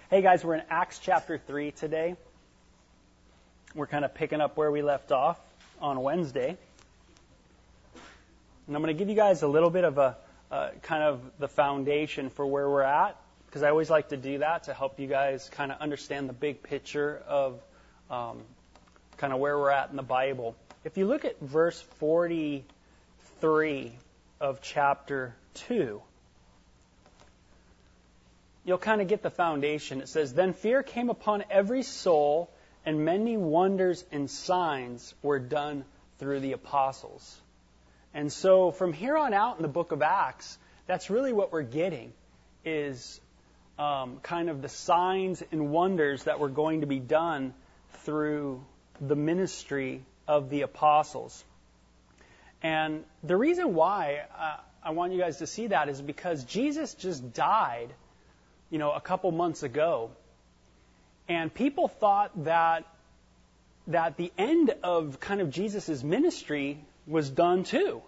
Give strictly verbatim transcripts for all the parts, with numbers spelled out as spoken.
Hey guys, we're in Acts chapter three today. We're kind of picking up where we left off on Wednesday. And I'm going to give you guys a little bit of a uh, kind of the foundation for where we're at, because I always like to do that to help you guys kind of understand the big picture of um, kind of where we're at in the Bible. If you look at verse forty-three of chapter two, you'll kind of get the foundation. It says, "Then fear came upon every soul, and many wonders and signs were done through the apostles." And so from here on out in the book of Acts, that's really what we're getting, is um, kind of the signs and wonders that were going to be done through the ministry of the apostles. And the reason why uh, I want you guys to see that is because Jesus just died, you know, a couple months ago. And people thought that that the end of kind of Jesus' ministry was done too.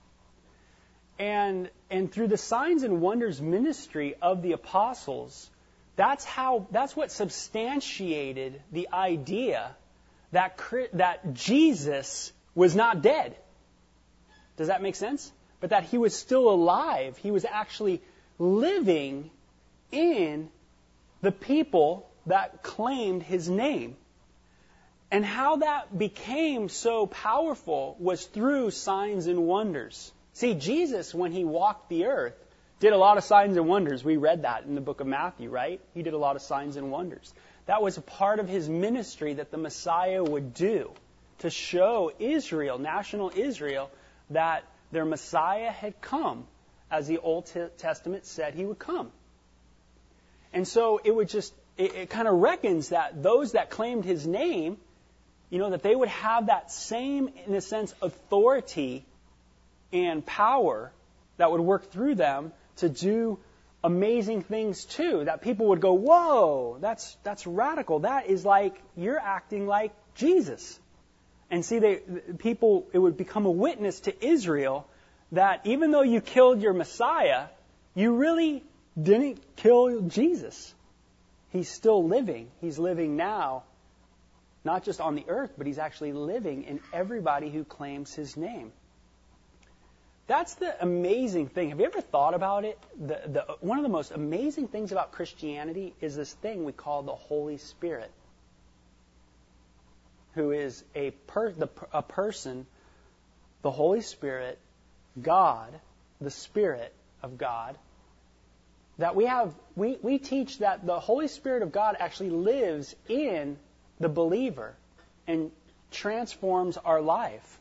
And and through the signs and wonders ministry of the apostles, that's how that's what substantiated the idea that that Jesus was not dead. Does that make sense? But that he was still alive. He was actually living in the people that claimed his name. And how that became so powerful was through signs and wonders. See, Jesus, when he walked the earth, did a lot of signs and wonders. We read that in the book of Matthew, right? He did a lot of signs and wonders. That was a part of his ministry that the Messiah would do to show Israel, national Israel, that their Messiah had come, as the Old Testament said he would come. And so it would just, it, it kind of reckons that those that claimed his name, you know, that they would have that same, in a sense, authority and power that would work through them to do amazing things too. That people would go, whoa, that's that's radical. That is like, you're acting like Jesus. And see, they people, it would become a witness to Israel that even though you killed your Messiah, you really didn't kill Jesus. He's still living. He's living now, not just on the earth, but he's actually living in everybody who claims his name. That's the amazing thing. Have you ever thought about it? The, the, one of the most amazing things about Christianity is this thing we call the Holy Spirit, who is a, per, the, a person, the Holy Spirit, God, the Spirit of God, that we have, we, we teach that the Holy Spirit of God actually lives in the believer and transforms our life.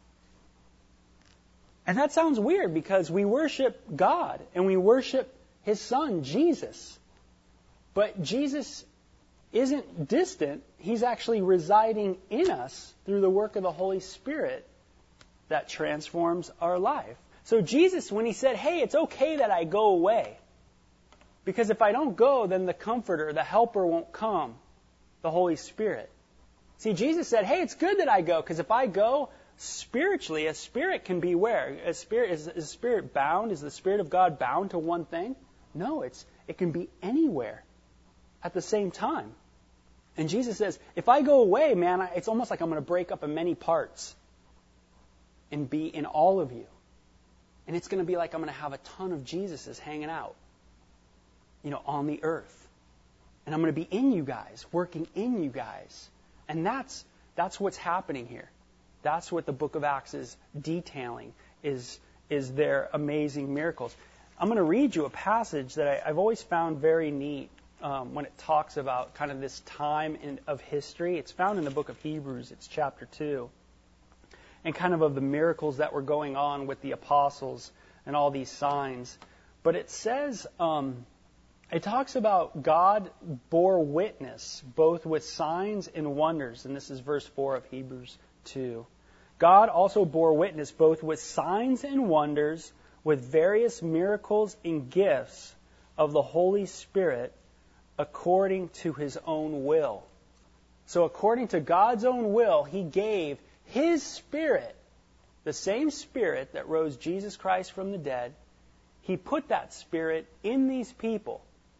And that sounds weird because we worship God and we worship his son, Jesus. But Jesus isn't distant. He's actually residing in us through the work of the Holy Spirit that transforms our life. So Jesus, when he said, hey, it's okay that I go away, because if I don't go, then the Comforter, the Helper won't come, the Holy Spirit. See, Jesus said, hey, it's good that I go, because if I go, spiritually, a spirit can be where? A spirit is, is a spirit bound? Is the Spirit of God bound to one thing? No, it's it can be anywhere at the same time. And Jesus says, if I go away, man, it's almost like I'm going to break up in many parts and be in all of you. And it's going to be like I'm going to have a ton of Jesuses hanging out, you know, on the earth. And I'm going to be in you guys, working in you guys. And that's that's what's happening here. That's what the book of Acts is detailing, is, is their amazing miracles. I'm going to read you a passage that I, I've always found very neat um, when it talks about kind of this time in, of history. It's found in the book of Hebrews. It's chapter two. And kind of of the miracles that were going on with the apostles and all these signs. But it says, um, it talks about God bore witness both with signs and wonders. And this is verse four of Hebrews two. God also bore witness both with signs and wonders, with various miracles and gifts of the Holy Spirit according to his own will. So according to God's own will, he gave his Spirit, the same Spirit that rose Jesus Christ from the dead. He put that Spirit in these people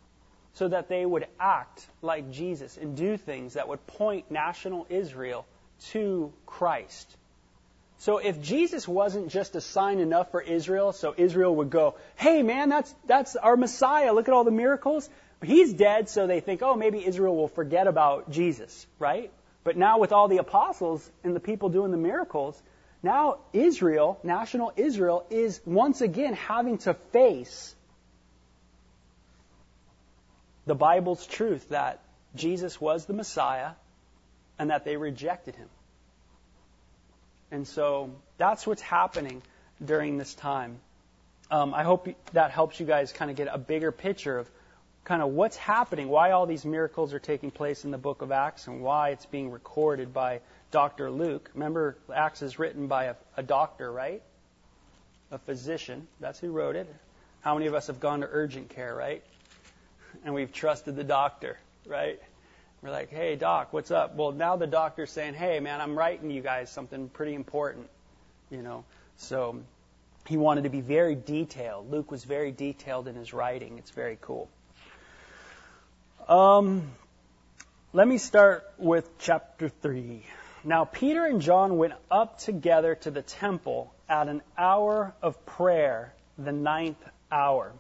so that they would act like Jesus and do things that would point national Israel to Christ. So if Jesus wasn't just a sign enough for Israel, so Israel would go, hey man, that's that's our Messiah, look at all the miracles. He's dead, so they think, oh, maybe Israel will forget about Jesus, right? But now with all the apostles and the people doing the miracles, now Israel, national Israel, is once again having to face the Bible's truth that Jesus was the Messiah and that they rejected him. And so that's what's happening during this time. Um, I hope that helps you guys kind of get a bigger picture of kind of what's happening, why all these miracles are taking place in the book of Acts, and why it's being recorded by Doctor Luke. Remember, Acts is written by a, a doctor, right? A physician. That's who wrote it. How many of us have gone to urgent care, right? And we've trusted the doctor, right? We're like, hey, doc, what's up? Well, now the doctor's saying, hey, man, I'm writing you guys something pretty important, you know. So he wanted to be very detailed. Luke was very detailed in his writing. It's very cool. Um, let me start with chapter three. Now, Peter and John went up together to the temple at an hour of prayer, the ninth hour.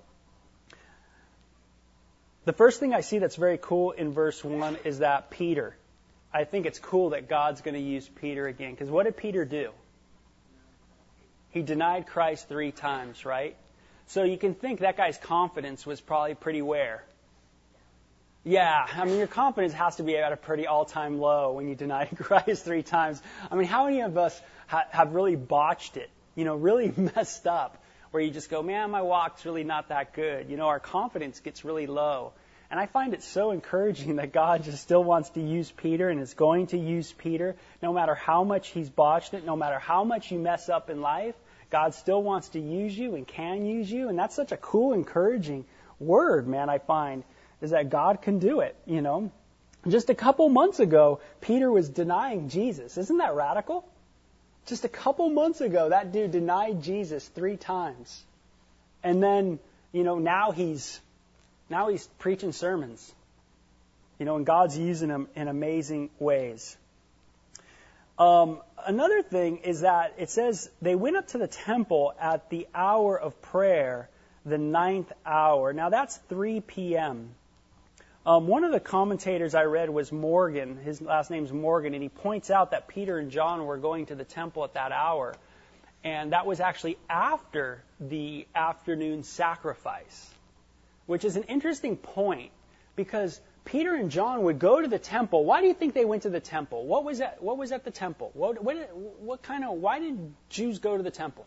The first thing I see that's very cool in verse one is that Peter. I think it's cool that God's going to use Peter again. Because what did Peter do? He denied Christ three times, right? So you can think that guy's confidence was probably pretty where? Yeah, I mean, your confidence has to be at a pretty all-time low when you deny Christ three times. I mean, how many of us ha- have really botched it, you know, really messed up, where you just go, man, my walk's really not that good. You know, our confidence gets really low. And I find it so encouraging that God just still wants to use Peter and is going to use Peter, no matter how much he's botched it, no matter how much you mess up in life, God still wants to use you and can use you. And that's such a cool, encouraging word, man, I find, is that God can do it, you know. Just a couple months ago, Peter was denying Jesus. Isn't that radical? Just a couple months ago, that dude denied Jesus three times. And then, you know, now he's now he's preaching sermons. You know, and God's using him in amazing ways. Um, another thing is that it says they went up to the temple at the hour of prayer, the ninth hour. Now that's three p.m. Um, one of the commentators I read was Morgan. His last name's Morgan, and he points out that Peter and John were going to the temple at that hour, and that was actually after the afternoon sacrifice, which is an interesting point because Peter and John would go to the temple. Why do you think they went to the temple? What was at, what was at the temple? What, what, what kind of? Why did Jews go to the temple?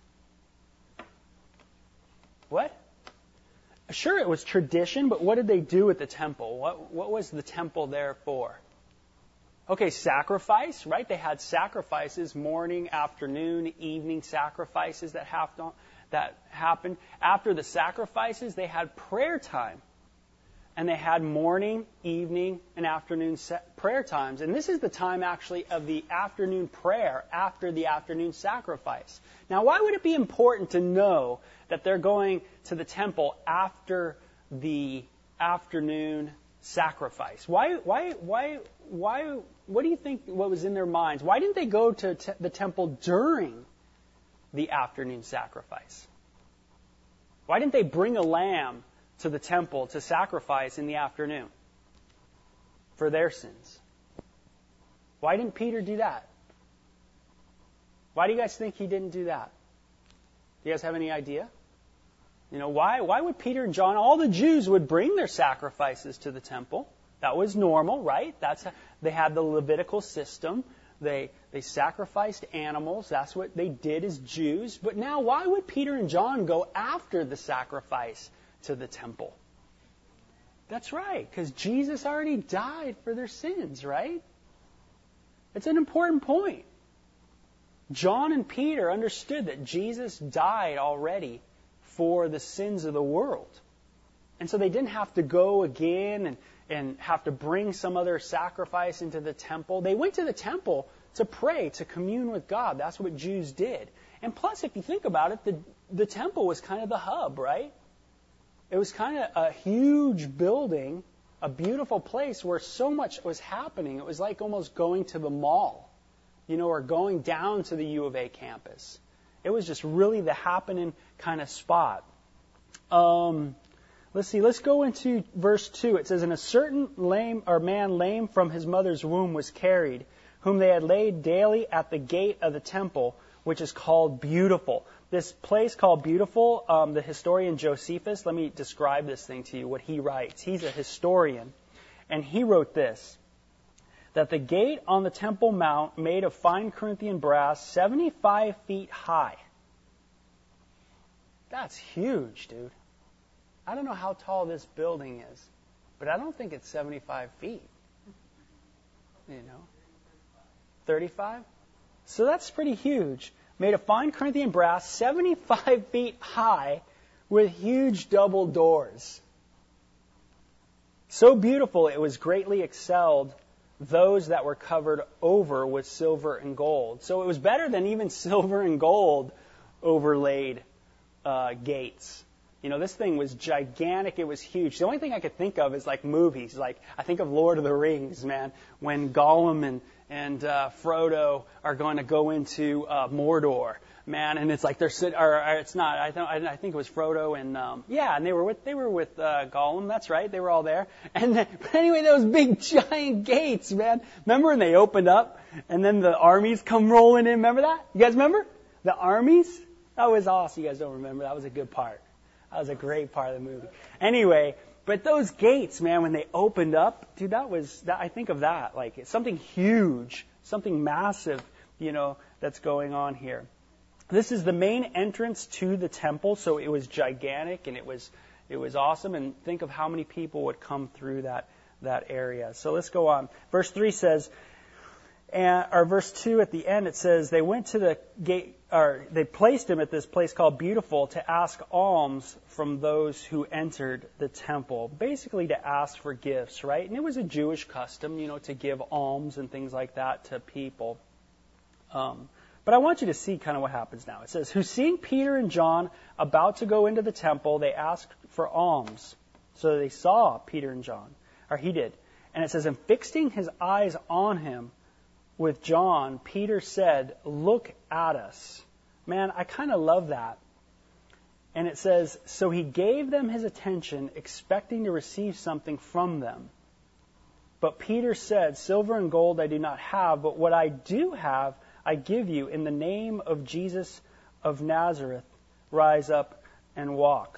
What? Sure, it was tradition, but what did they do at the temple? What, what was the temple there for? Okay, sacrifice, right? They had sacrifices, morning, afternoon, evening sacrifices that happened. That happened. After the sacrifices, they had prayer time. And they had morning, evening, and afternoon prayer times. And this is the time, actually, of the afternoon prayer after the afternoon sacrifice. Now, why would it be important to know that they're going to the temple after the afternoon sacrifice? Why, why, why, why, what do you think, what was in their minds? Why didn't they go to te- the temple during the afternoon sacrifice? Why didn't they bring a lamb to the temple to sacrifice in the afternoon for their sins? Why didn't Peter do that? Why do you guys think he didn't do that? Do you guys have any idea? You know, why why would Peter and John, all the Jews would bring their sacrifices to the temple. That was normal, right? That's how, they had the Levitical system. They they sacrificed animals. That's what they did as Jews. But now why would Peter and John go after the sacrifice to the temple? That's right, because Jesus already died for their sins, right? It's an important point. John and Peter understood that Jesus died already for the sins of the world. And so they didn't have to go again and, and have to bring some other sacrifice into the temple. They went to the temple to pray, to commune with God. That's what Jews did. And plus, if you think about it, the, the temple was kind of the hub, right? it was kind of a huge building, a beautiful place where so much was happening. It was like almost going to the mall, you know, or going down to the U of A campus. It was just really the happening kind of spot. Um, let's see, let's go into verse two. It says, "And a certain lame or man lame from his mother's womb was carried, whom they had laid daily at the gate of the temple, which is called Beautiful." This place called Beautiful, um, the historian Josephus, let me describe this thing to you, what he writes. He's a historian, and he wrote this, that the gate on the Temple Mount, made of fine Corinthian brass, seventy-five feet high. That's huge, dude. I don't know how tall this building is, but I don't think it's seventy-five feet. You know? thirty-five? So that's pretty huge. Made of fine Corinthian brass, seventy-five feet high, with huge double doors. So beautiful, it was greatly excelled those that were covered over with silver and gold. So it was better than even silver and gold overlaid uh, gates. You know, this thing was gigantic. It was huge. The only thing I could think of is like movies. Like I think of Lord of the Rings, man, when Gollum and and uh, Frodo are going to go into uh, Mordor, man, and it's like they're sitting. Or, or it's not. I don't. I think it was Frodo and um, yeah, and they were with they were with uh, Gollum. That's right. They were all there. And then, but anyway, those big giant gates, man. Remember when they opened up and then the armies come rolling in? Remember that? You guys remember the armies? That was awesome. You guys don't remember? That was a good part. That was a great part of the movie. Anyway, but those gates, man, when they opened up, dude, that was, that, I think of that, like it's something huge, something massive, you know, that's going on here. This is the main entrance to the temple, so it was gigantic and it was, it was awesome. And think of how many people would come through that, that area. So let's go on. Verse three says, and, or verse two at the end, it says, they went to the gate, or they placed him at this place called Beautiful to ask alms from those who entered the temple. Basically to ask for gifts, right? And it was a Jewish custom, you know, to give alms and things like that to people. Um, but I want you to see kind of what happens now. It says, who seeing Peter and John about to go into the temple, they asked for alms. So they saw Peter and John, or he did. And it says, and fixing his eyes on him, with John, Peter said, look at us. Man, I kind of love that. And it says, so he gave them his attention, expecting to receive something from them. But Peter said, silver and gold I do not have, but what I do have, I give you. In the name of Jesus of Nazareth, rise up and walk.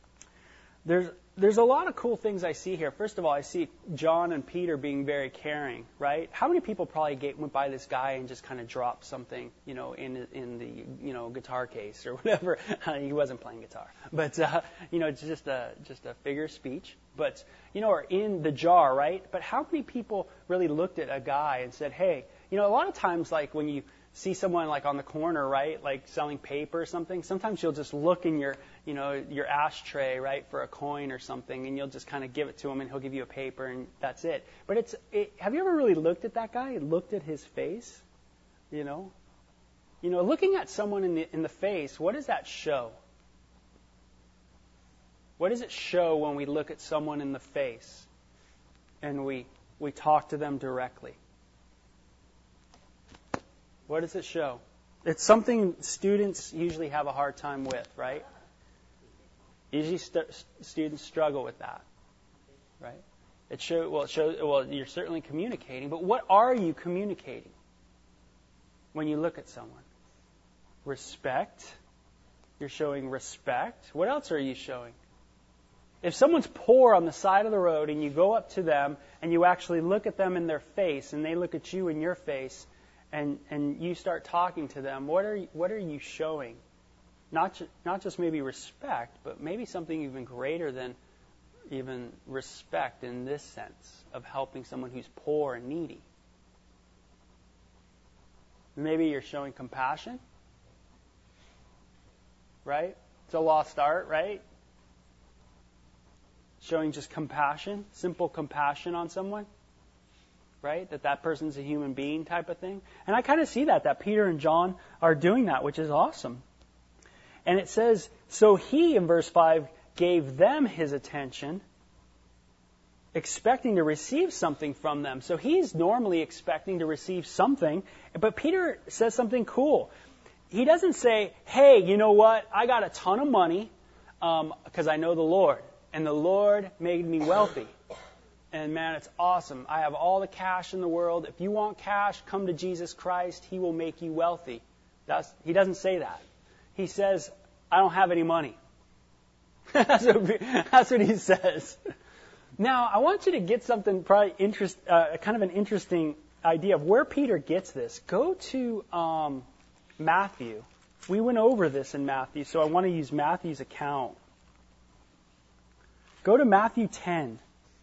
There's There's a lot of cool things I see here. First of all, I see John and Peter being very caring, right? How many people probably get, went by this guy and just kind of dropped something, you know, in in the, you know, guitar case or whatever? He wasn't playing guitar, but uh, you know, it's just a just a figure of speech. But you know, or in the jar, right? But how many people really looked at a guy and said, hey, you know, a lot of times, like when you see someone like on the corner, right, like selling paper or something, sometimes you'll just look in your, you know, your ashtray, right, for a coin or something, and you'll just kind of give it to him, and he'll give you a paper, and that's it. But it's, it, have you ever really looked at that guy and looked at his face? You know, you know, looking at someone in the in the face, what does that show? What does it show when we look at someone in the face and we we talk to them directly? What does it show? It's something students usually have a hard time with, right? Usually st- students struggle with that, right? It show, well, it shows, well, you're certainly communicating, but what are you communicating when you look at someone? Respect. You're showing respect. What else are you showing? If someone's poor on the side of the road and you go up to them and you actually look at them in their face and they look at you in your face, and and you start talking to them, what are what are you showing? Not ju- not just maybe respect, but maybe something even greater than even respect in this sense of helping someone who's poor and needy. Maybe you're showing compassion, right? It's a lost art, right? Showing just compassion, simple compassion on someone. Right? That that person's a human being type of thing. And I kind of see that, that Peter and John are doing that, which is awesome. And it says, so he, in verse five, gave them his attention, expecting to receive something from them. So he's normally expecting to receive something. But Peter says something cool. He doesn't say, hey, you know what? I got a ton of money because um, I know the Lord. And the Lord made me wealthy. And man, it's awesome. I have all the cash in the world. If you want cash, come to Jesus Christ. He will make you wealthy. That's, he doesn't say that. He says, I don't have any money. that's, what, that's what he says. Now, I want you to get something probably interest, uh, kind of an interesting idea of where Peter gets this. Go to um, Matthew. We went over this in Matthew, so I want to use Matthew's account. Go to Matthew ten.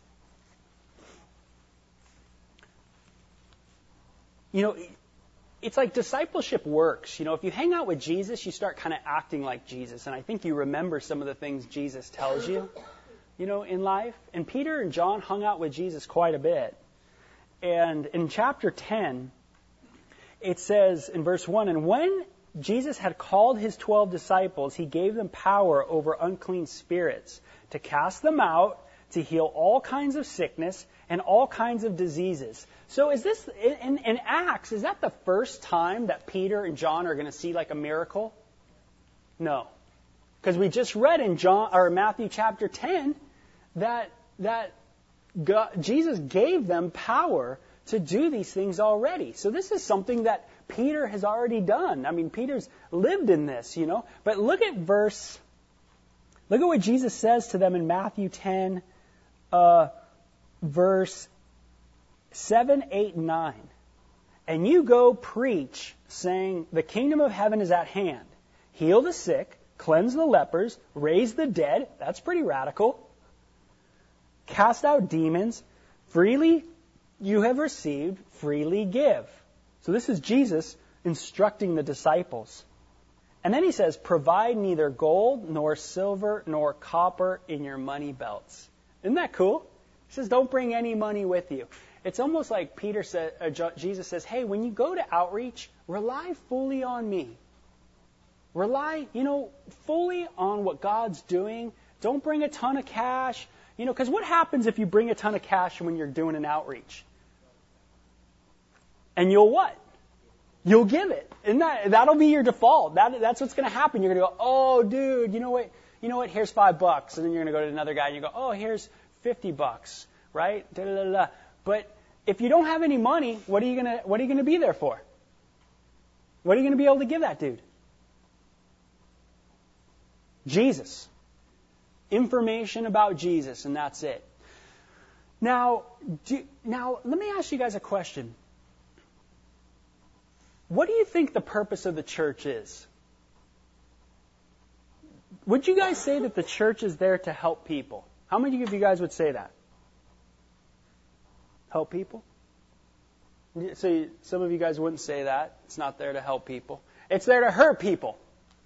You know, it's like discipleship works. You know, if you hang out with Jesus, you start kind of acting like Jesus. And I think you remember some of the things Jesus tells you, you know, in life. And Peter and John hung out with Jesus quite a bit. And in chapter ten, it says in verse one, and when Jesus had called his twelve disciples, he gave them power over unclean spirits to cast them out, to heal all kinds of sickness and all kinds of diseases. So is this, in, in Acts, is that the first time that Peter and John are going to see like a miracle? No. Because we just read in John or Matthew chapter ten that, that God, Jesus gave them power to do these things already. So this is something that Peter has already done. I mean, Peter's lived in this, you know. But look at verse, look at what Jesus says to them in Matthew ten, uh, verse seven, eight, and nine. And you go preach, saying, the kingdom of heaven is at hand. Heal the sick, cleanse the lepers, raise the dead. That's pretty radical. Cast out demons. Freely you have received, freely give. So this is Jesus instructing the disciples. And then he says, provide neither gold nor silver nor copper in your money belts. Isn't that cool? He says, don't bring any money with you. It's almost like Peter said, uh, Jesus says, hey, when you go to outreach, rely fully on me. Rely, you know, fully on what God's doing. Don't bring a ton of cash. You know, because what happens if you bring a ton of cash when you're doing an outreach? And you'll what? You'll give it. And that, that'll be your default. That, that's what's going to happen. You're going to go, oh, dude, you know what? You know what? Here's five bucks. And then you're going to go to another guy and you go, oh, here's fifty bucks, right? Da, da, da, da. But if you don't have any money, what are you going to, what are you going to be there for? What are you going to be able to give that dude? Jesus. Information about Jesus, and that's it. Now, do, now let me ask you guys a question. What do you think the purpose of the church is? Would you guys say that the church is there to help people? How many of you guys would say that? Help people? So some of you guys wouldn't say that. It's not there to help people. It's there to hurt people.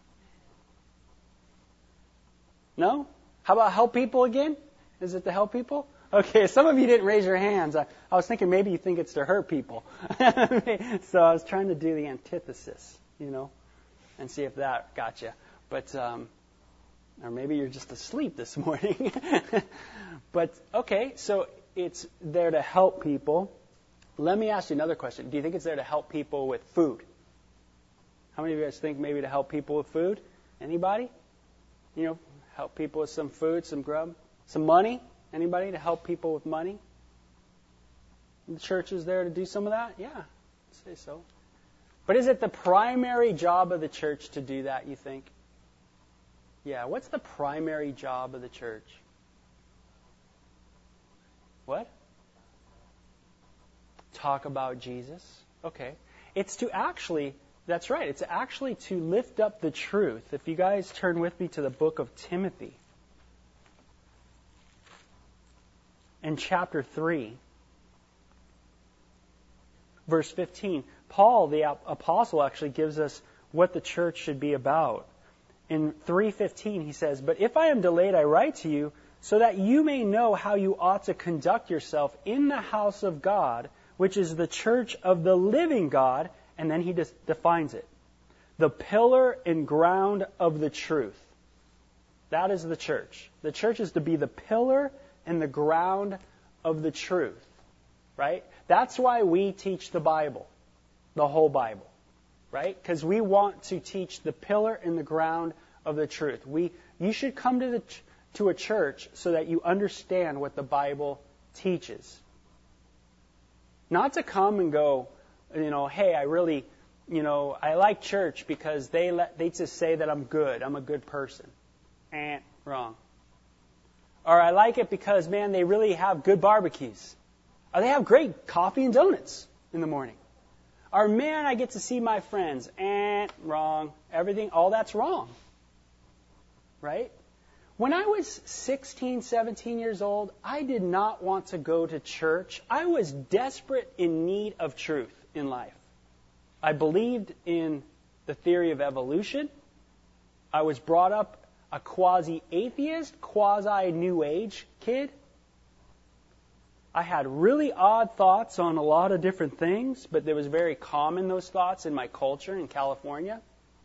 No? How about help people again? Is it to help people? Okay, some of you didn't raise your hands. I, I was thinking maybe you think it's to hurt people. So I was trying to do the antithesis, you know, and see if that got you. But, um, or maybe you're just asleep this morning. But, okay, so it's there to help people. Let me ask you another question. Do you think it's there to help people with food? How many of you guys think maybe to help people with food? Anybody? You know, help people with some food, some grub, some money? Anybody to help people with money? The church is there to do some of that? Yeah, I'd say so. But is it the primary job of the church to do that, you think? Yeah, what's the primary job of the church? What? Talk about Jesus. Okay. It's to actually, that's right, it's actually to lift up the truth. If you guys turn with me to the book of Timothy. In chapter three, verse fifteen, Paul, the apostle, actually gives us what the church should be about. In three fifteen, he says, "But if I am delayed, I write to you, so that you may know how you ought to conduct yourself in the house of God, which is the church of the living God," and then he defines it, "the pillar and ground of the truth." That is the church. The church is to be the pillar and the ground of the truth, right? That's why we teach the Bible, the whole Bible, right? Because we want to teach the pillar and the ground of the truth. We, you should come to the to a church so that you understand what the Bible teaches. Not to come and go, you know, hey, I really, you know, I like church because they let they just say that I'm good, I'm a good person. Eh, wrong. Or I like it because, man, they really have good barbecues. Or they have great coffee and donuts in the morning. Or, man, I get to see my friends. Eh, wrong. Everything, all that's wrong. Right? When I was sixteen, seventeen years old, I did not want to go to church. I was desperate in need of truth in life. I believed in the theory of evolution. I was brought up a quasi-atheist, quasi-New Age kid. I had really odd thoughts on a lot of different things, but there was very common those thoughts in my culture in California.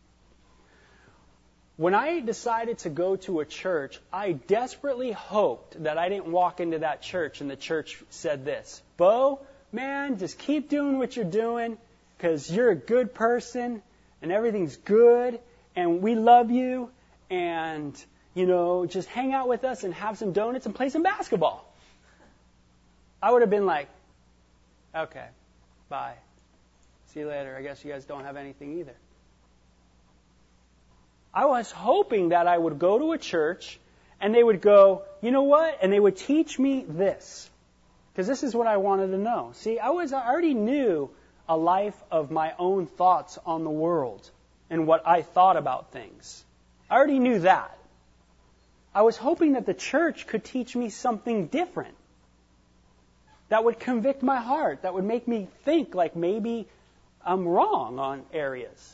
When I decided to go to a church, I desperately hoped that I didn't walk into that church and the church said this, Bo, man, just keep doing what you're doing because you're a good person and everything's good and we love you and, you know, just hang out with us and have some donuts and play some basketball. I would have been like, okay, bye. See you later. I guess you guys don't have anything either. I was hoping that I would go to a church and they would go, you know what? And they would teach me this. Because this is what I wanted to know. See, I was I already knew a life of my own thoughts on the world and what I thought about things. I already knew that. I was hoping that the church could teach me something different. That would convict my heart. That would make me think like maybe I'm wrong on areas.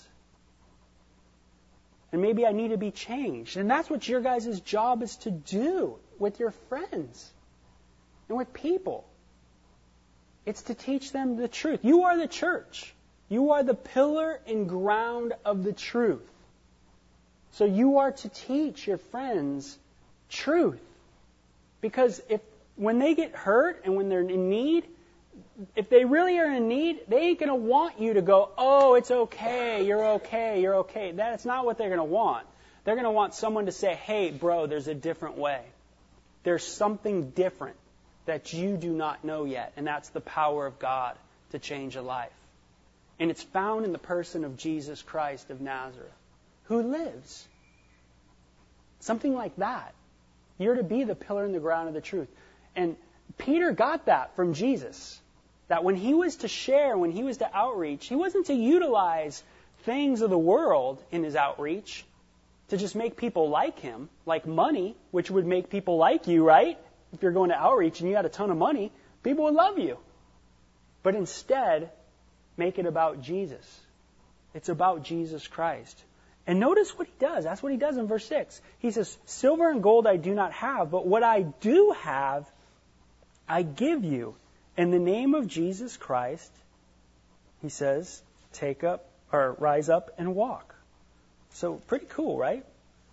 And maybe I need to be changed. And that's what your guys' job is to do with your friends and with people. It's to teach them the truth. You are the church. You are the pillar and ground of the truth. So you are to teach your friends truth. Because if when they get hurt and when they're in need, if they really are in need, they ain't going to want you to go, oh, it's okay, you're okay, you're okay. That's not what they're going to want. They're going to want someone to say, hey, bro, there's a different way. There's something different that you do not know yet, and that's the power of God to change a life. And it's found in the person of Jesus Christ of Nazareth, who lives. Something like that. You're to be the pillar and the ground of the truth. And Peter got that from Jesus. That when he was to share, when he was to outreach, he wasn't to utilize things of the world in his outreach to just make people like him, like money, which would make people like you, right? If you're going to outreach and you got a ton of money, people would love you. But instead, make it about Jesus. It's about Jesus Christ. And notice what he does. That's what he does in verse six. He says, silver and gold I do not have, but what I do have, I give you. In the name of Jesus Christ, he says, take up or rise up and walk. So pretty cool, right?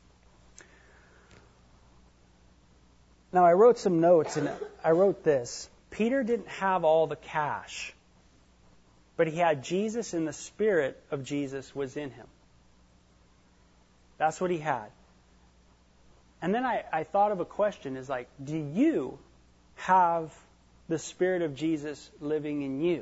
Now I wrote some notes and I wrote this. Peter didn't have all the cash, but he had Jesus and the Spirit of Jesus was in him. That's what he had. And then I, I thought of a question is like, do you have the Spirit of Jesus living in you?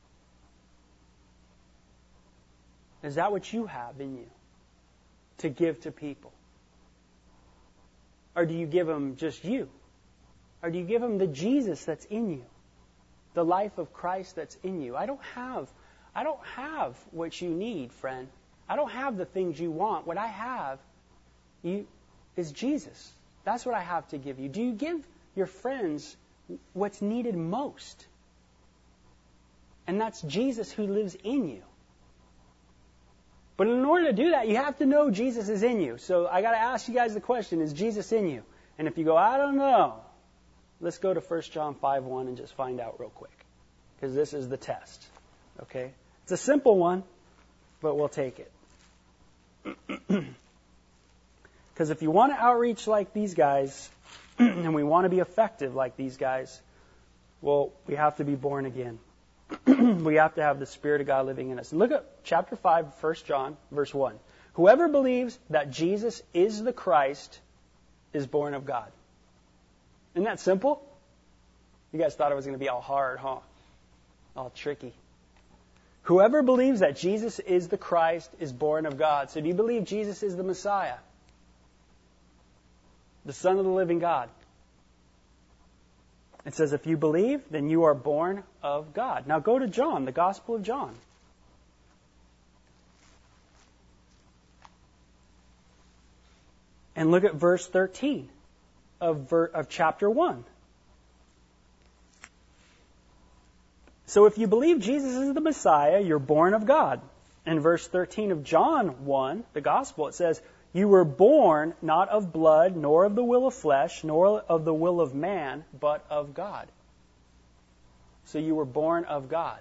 Is that what you have in you to give to people? Or do you give them just you? Or do you give them the Jesus that's in you? The life of Christ that's in you? I don't have, I don't have what you need, friend. I don't have the things you want. What I have you, is Jesus. That's what I have to give you. Do you give your friends what's needed most? And that's Jesus who lives in you. But in order to do that, you have to know Jesus is in you. So I got to ask you guys the question, is Jesus in you? And if you go, I don't know, let's go to First John five one and just find out real quick. Because this is the test. Okay? It's a simple one, but we'll take it. Because if you want to outreach like these guys, and we want to be effective like these guys, well, we have to be born again. We have to have the Spirit of God living in us. Look at chapter five, First John, verse one. Whoever believes that Jesus is the Christ is born of God. Isn't that simple? You guys thought it was going to be all hard, huh? All tricky. Whoever believes that Jesus is the Christ is born of God. So do you believe Jesus is the Messiah? The Son of the living God. It says, if you believe, then you are born of God. Now go to John, the Gospel of John. And look at verse thirteen of, ver- of chapter one. So if you believe Jesus is the Messiah, you're born of God. In verse thirteen of John one, the Gospel, it says, you were born not of blood, nor of the will of flesh, nor of the will of man, but of God. So you were born of God.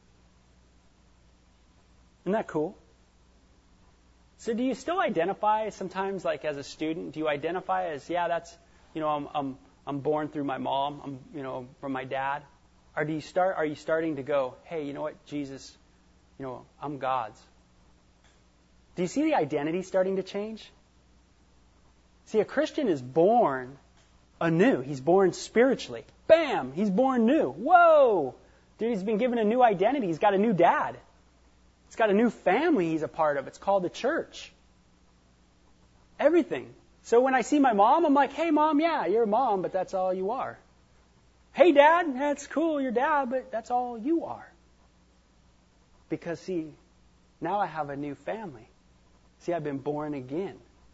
Isn't that cool? So do you still identify sometimes, like as a student, do you identify as, yeah, that's, you know, I'm I'm I'm born through my mom, I'm, you know, from my dad? Or do you start, are you starting to go, hey, you know what, Jesus, you know, I'm God's? Do you see the identity starting to change? See, a Christian is born anew. He's born spiritually. Bam! He's born new. Whoa! Dude, he's been given a new identity. He's got a new dad. He's got a new family he's a part of. It's called the church. Everything. So when I see my mom, I'm like, hey, Mom, yeah, you're a mom, but that's all you are. Hey, Dad, that's cool, you're Dad, but that's all you are. Because, see, now I have a new family. See, I've been born again.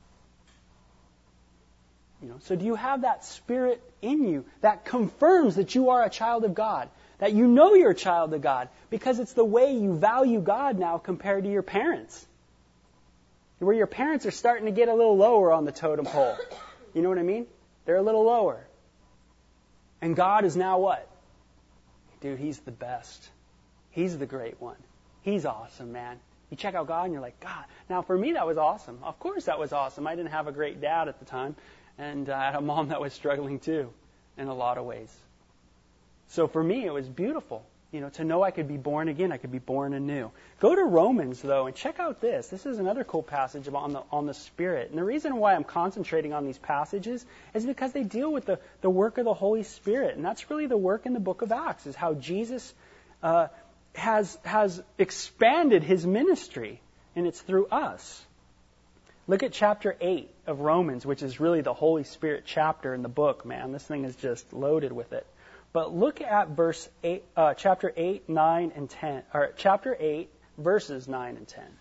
You know, so do you have that Spirit in you that confirms that you are a child of God? That you know you're a child of God? Because it's the way you value God now compared to your parents. Where your parents are starting to get a little lower on the totem pole. You know what I mean? They're a little lower. And God is now what? Dude, He's the best. He's the great one. He's awesome, man. You check out God and you're like, God. Now, for me, that was awesome. Of course that was awesome. I didn't have a great dad at the time. And uh, I had a mom that was struggling too, in a lot of ways. So for me, it was beautiful, you know, to know I could be born again. I could be born anew. Go to Romans, though, and check out this. This is another cool passage on the on the Spirit. And the reason why I'm concentrating on these passages is because they deal with the, the work of the Holy Spirit. And that's really the work in the book of Acts, is how Jesus uh, has has expanded His ministry, and it's through us. Look at chapter eight of Romans, which is really the Holy Spirit chapter in the book, man. This thing is just loaded with it. But look at verse eight, uh, chapter eight, nine, and ten, or chapter eight, verses nine and ten.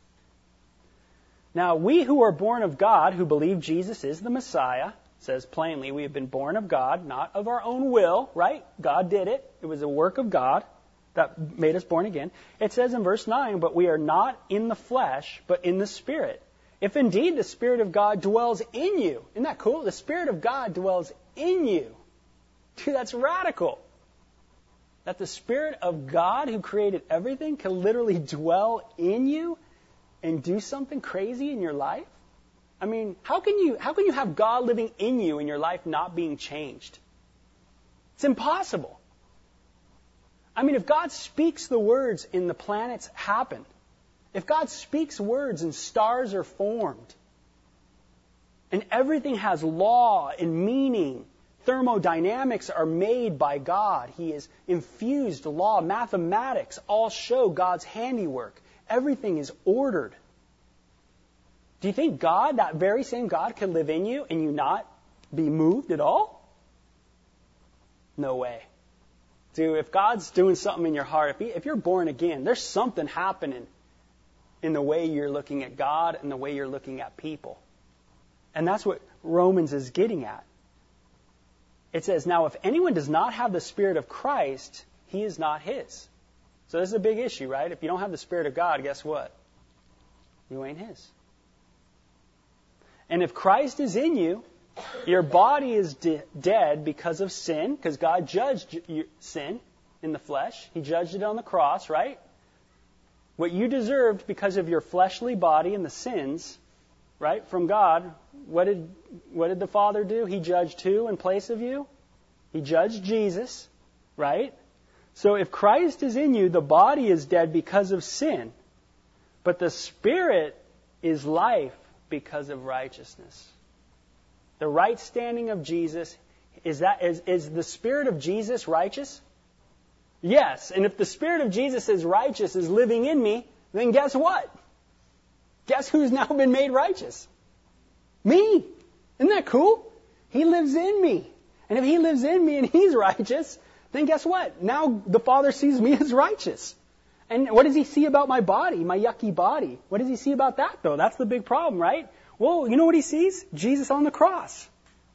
Now, we who are born of God, who believe Jesus is the Messiah, says plainly, we have been born of God, not of our own will, right? God did it. It was a work of God that made us born again. It says in verse nine, but we are not in the flesh, but in the Spirit. If indeed the Spirit of God dwells in you. Isn't that cool? The Spirit of God dwells in you. Dude, that's radical. That the Spirit of God who created everything can literally dwell in you and do something crazy in your life? I mean, how can you how can you have God living in you and your life not being changed? It's impossible. I mean, if God speaks the words and the planets happen, if God speaks words and stars are formed, and everything has law and meaning, thermodynamics are made by God. He has infused law, mathematics, all show God's handiwork. Everything is ordered. Do you think God, that very same God, can live in you and you not be moved at all? No way. Dude, if God's doing something in your heart, if, he, if you're born again, there's something happening in the way you're looking at God and the way you're looking at people. And that's what Romans is getting at. It says, now if anyone does not have the Spirit of Christ, he is not His. So this is a big issue, right? If you don't have the Spirit of God, guess what? You ain't His. And if Christ is in you, your body is de- dead because of sin, because God judged your sin in the flesh. He judged it on the cross, right? What you deserved because of your fleshly body and the sins, right, from God, what did what did the Father do? He judged who in place of you? He judged Jesus, right? So if Christ is in you, the body is dead because of sin, but the Spirit is life because of righteousness. The right standing of Jesus, is that is, is the Spirit of Jesus righteous? Yes. And if the Spirit of Jesus is righteous, is living in me, then guess what? Guess who's now been made righteous? Me. Isn't that cool? He lives in me. And if He lives in me and He's righteous, then guess what? Now the Father sees me as righteous. And what does He see about my body, my yucky body? What does He see about that, though? That's the big problem, right? Well, you know what He sees? Jesus on the cross.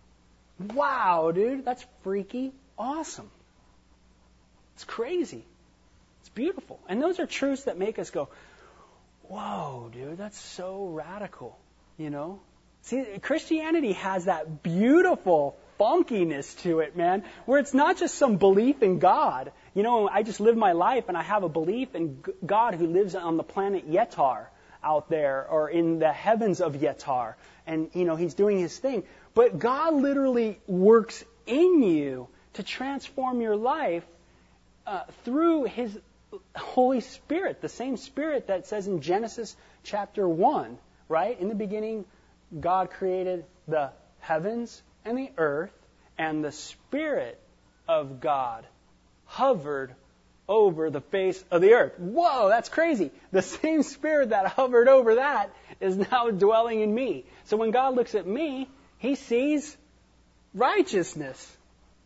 Wow, dude, that's freaky awesome. It's crazy. It's beautiful. And those are truths that make us go, whoa, dude, that's so radical, you know? See, Christianity has that beautiful funkiness to it, man, where it's not just some belief in God. You know, I just live my life and I have a belief in God who lives on the planet Yetar out there, or in the heavens of Yetar. And, you know, He's doing His thing. But God literally works in you to transform your life uh, through His Holy Spirit, the same Spirit that says in Genesis chapter one, right? In the beginning, God created the heavens and the earth, and the Spirit of God hovered over the face of the earth. Whoa, that's crazy. The same Spirit that hovered over that is now dwelling in me. So when God looks at me, He sees righteousness.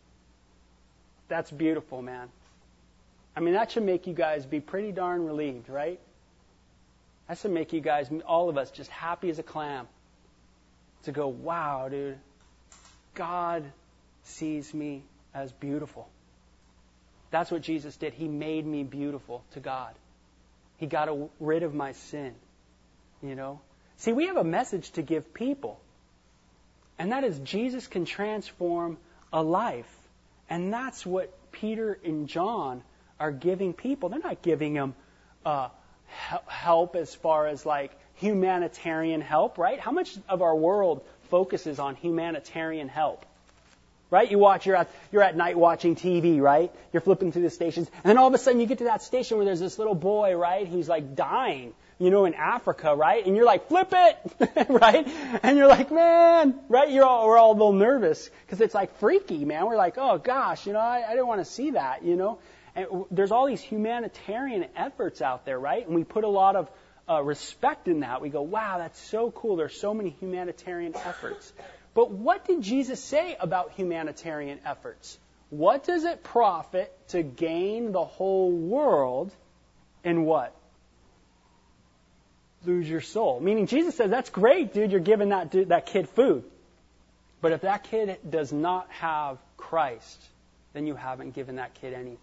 That's beautiful, man. I mean, that should make you guys be pretty darn relieved, right? That should make you guys, all of us, just happy as a clam. To go, wow, dude, God sees me as beautiful. That's what Jesus did. He made me beautiful to God. He got rid of my sin, you know. See, we have a message to give people. And that is Jesus can transform a life. And that's what Peter and John are giving people. They're not giving them uh, help as far as like humanitarian help, right? How much of our world focuses on humanitarian help? Right? You watch, you're at, you're at night watching T V, right? You're flipping through the stations. And then all of a sudden you get to that station where there's this little boy, right? Who's like dying, you know, in Africa, right? And you're like, flip it, right? And you're like, man, right? You're all, we're all a little nervous because it's like freaky, man. We're like, oh gosh, you know, I, I didn't want to see that, you know? And there's all these humanitarian efforts out there, right? And we put a lot of uh, respect in that. We go, wow, that's so cool. There's so many humanitarian efforts. But what did Jesus say about humanitarian efforts? What does it profit to gain the whole world and what? Lose your soul. Meaning Jesus says, that's great, dude, you're giving that, dude, that kid food. But if that kid does not have Christ, then you haven't given that kid anything.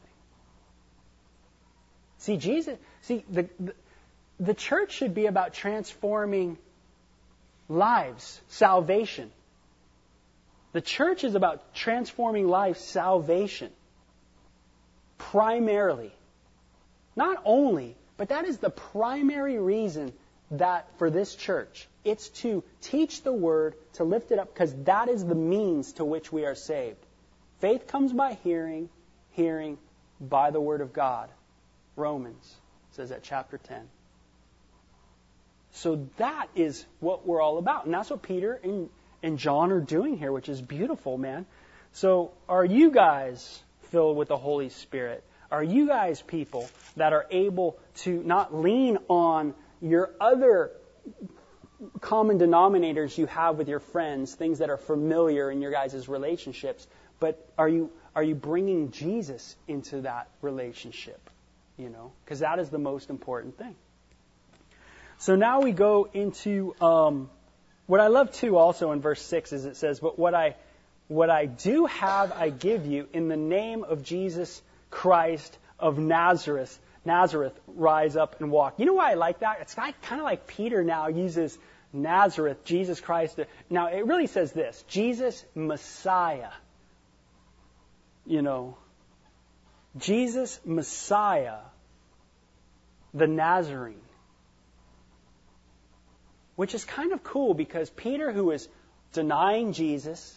See, Jesus, see, the, the, the church should be about transforming lives, salvation. The church is about transforming life, salvation. Primarily. Not only, but that is the primary reason that for this church. It's to teach the Word, to lift it up, because that is the means to which we are saved. Faith comes by hearing, hearing by the Word of God. Romans says that, chapter ten. So that is what we're all about. And that's what Peter and And John are doing here, which is beautiful, man. So are you guys filled with the Holy Spirit? Are you guys people that are able to not lean on your other common denominators you have with your friends, things that are familiar in your guys' relationships, but are you are you bringing Jesus into that relationship? You know, because that is the most important thing. So now we go into... Um, What I love too also in verse six is it says, but what I what I do have I give you in the name of Jesus Christ of Nazareth. Nazareth, rise up and walk. You know why I like that? It's kind of like Peter now uses Nazareth, Jesus Christ. Now it really says this, Jesus Messiah. You know, Jesus Messiah, the Nazarene. which is kind of cool because Peter, who is denying Jesus,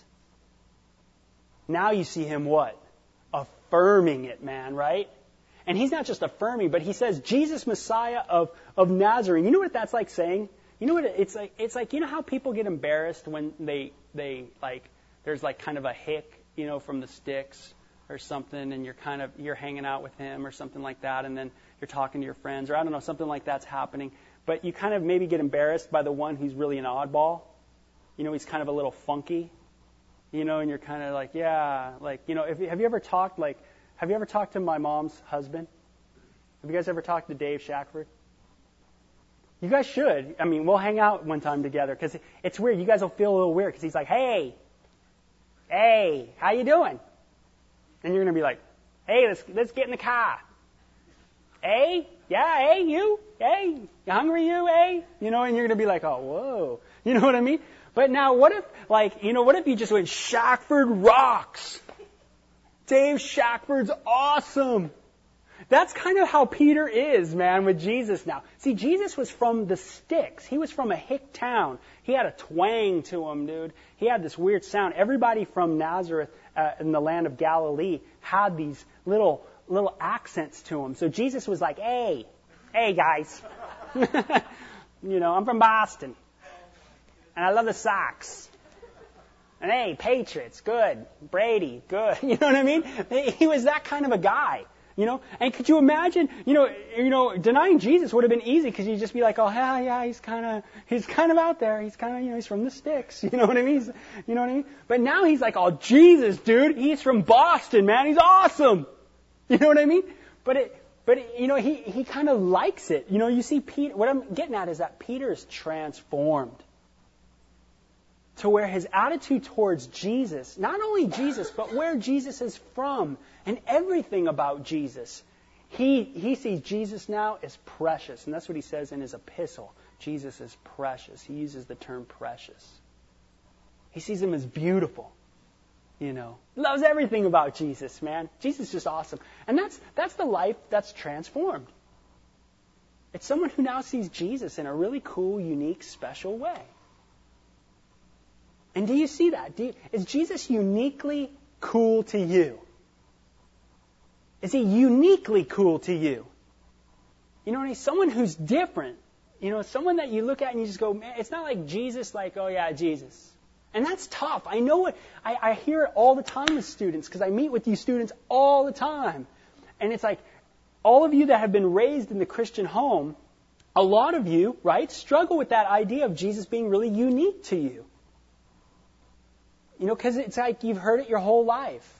now you see him what? Affirming it, man, right? And he's not just affirming, but he says, Jesus, Messiah of, of Nazareth. You know what that's like saying? You know what it, it's like? It's like, you know how people get embarrassed when they, they like, there's like kind of a hick, you know, from the sticks or something, and you're kind of, you're hanging out with him or something like that, and then you're talking to your friends, or I don't know, something like that's happening. But you kind of maybe get embarrassed by the one who's really an oddball. You know, he's kind of a little funky, you know, and you're kind of like, yeah, like, you know, if, have you ever talked, like, have you ever talked to my mom's husband? Have you guys ever talked to Dave Shackford? You guys should. I mean, we'll hang out one time together because it's weird. You guys will feel a little weird because he's like, hey, hey, how you doing? And you're going to be like, hey, let's let's get in the car. Hey, yeah, hey, you, hey, you hungry, you, hey? You know, and you're going to be like, oh, whoa. You know what I mean? But now what if, like, you know, what if you just went, Shackford rocks? Dave Shackford's awesome. That's kind of how Peter is, man, with Jesus now. See, Jesus was from the sticks. He was from a hick town. He had a twang to him, dude. He had this weird sound. Everybody from Nazareth uh, in the land of Galilee had these little little accents to him. So Jesus was like, hey, hey, guys. You know, I'm from Boston. And I love the Sox. And hey, Patriots, good. Brady, good. You know what I mean? He was that kind of a guy. You know, and could you imagine, you know, you know, denying Jesus would have been easy because you'd just be like, oh, yeah, yeah, he's kind of, he's kind of out there. He's kind of, you know, he's from the sticks. You know what I mean? He's, you know what I mean? But now he's like, oh, Jesus, dude, he's from Boston, man. He's awesome. You know what I mean? But it, but it, you know, he, he kind of likes it. You know, you see Peter, what I'm getting at is that Peter is transformed to where his attitude towards Jesus, not only Jesus, but where Jesus is from and everything about Jesus, he he sees Jesus now as precious. And that's what he says in his epistle. Jesus is precious. He uses the term precious. He sees him as beautiful. You know, loves everything about Jesus, man. Jesus is just awesome. And that's that's the life that's transformed. It's someone who now sees Jesus in a really cool, unique, special way. And do you see that? Do you, is Jesus uniquely cool to you? Is he uniquely cool to you? You know, he's someone who's different. You know, someone that you look at and you just go, man, it's not like Jesus, like, oh yeah, Jesus. And that's tough. I know it. I, I hear it all the time with students because I meet with you students all the time. And it's like, all of you that have been raised in the Christian home, a lot of you, right, struggle with that idea of Jesus being really unique to you. You know, because it's like you've heard it your whole life.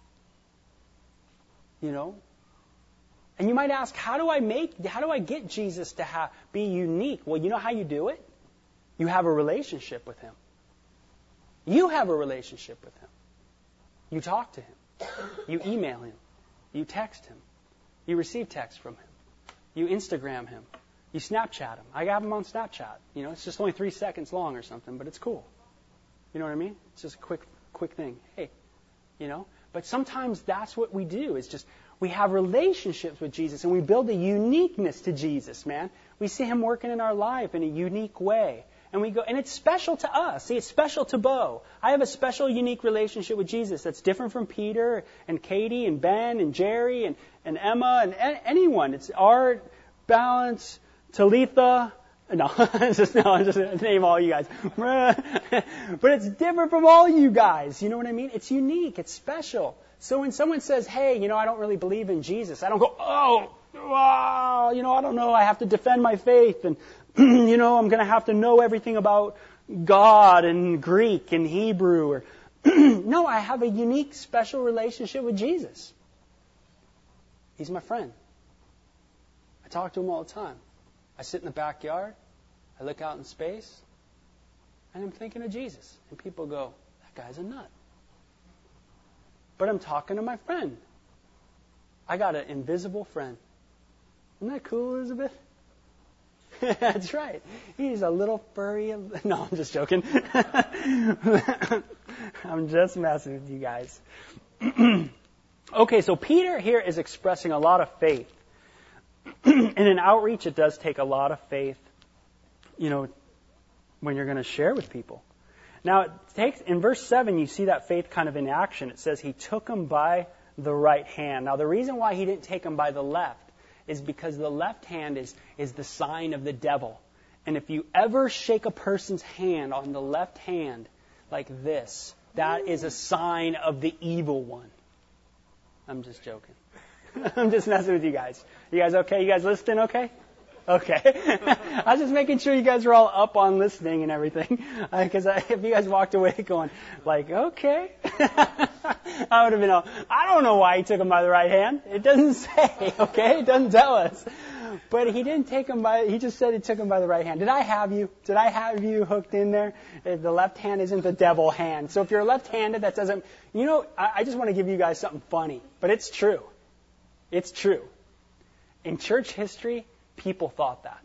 You know? And you might ask, how do I make, how do I get Jesus to have, be unique? Well, you know how you do it? You have a relationship with him. You have a relationship with him. You talk to him. You email him. You text him. You receive text from him. You Instagram him. You Snapchat him. I have him on Snapchat. You know, it's just only three seconds long or something, but it's cool. You know what I mean? It's just a quick, quick thing. Hey, you know? But sometimes that's what we do. It's just we have relationships with Jesus and we build a uniqueness to Jesus, man. We see him working in our life in a unique way. And we go, and it's special to us. See, it's special to Bo. I have a special, unique relationship with Jesus that's different from Peter and Katie and Ben and Jerry and, and Emma and a- anyone. It's Art, Balance, Talitha. No, just no, I'm just gonna name all you guys. But it's different from all you guys. You know what I mean? It's unique. It's special. So when someone says, hey, you know, I don't really believe in Jesus, I don't go, oh, wow, you know, I don't know. I have to defend my faith. And, you know, I'm going to have to know everything about God and Greek and Hebrew. Or no, I have a unique, special relationship with Jesus. He's my friend. I talk to him all the time. I sit in the backyard, I look out in space, and I'm thinking of Jesus. And people go, that guy's a nut. But I'm talking to my friend. I got an invisible friend. Isn't that cool, Elizabeth? That's right. He's a little furry. No, I'm just joking. I'm just messing with you guys. Okay, so Peter here is expressing a lot of faith. In an outreach, it does take a lot of faith, you know, when you're going to share with people. Now, it takes, in verse seven, you see that faith kind of in action. It says he took him by the right hand. Now, the reason why he didn't take him by the left is because the left hand is, is the sign of the devil. And if you ever shake a person's hand on the left hand like this, that is a sign of the evil one. I'm just joking. I'm just messing with you guys. You guys okay? You guys listening okay? Okay. I was just making sure you guys were all up on listening and everything. Because uh, if you guys walked away going, like, okay. I would have been, all, I don't know why he took him by the right hand. It doesn't say, okay? It doesn't tell us. But he didn't take him by, he just said he took him by the right hand. Did I have you? Did I have you hooked in there? The left hand isn't the devil hand. So if you're left-handed, that doesn't, you know, I, I just want to give you guys something funny. But it's true. It's true. In church history, people thought that.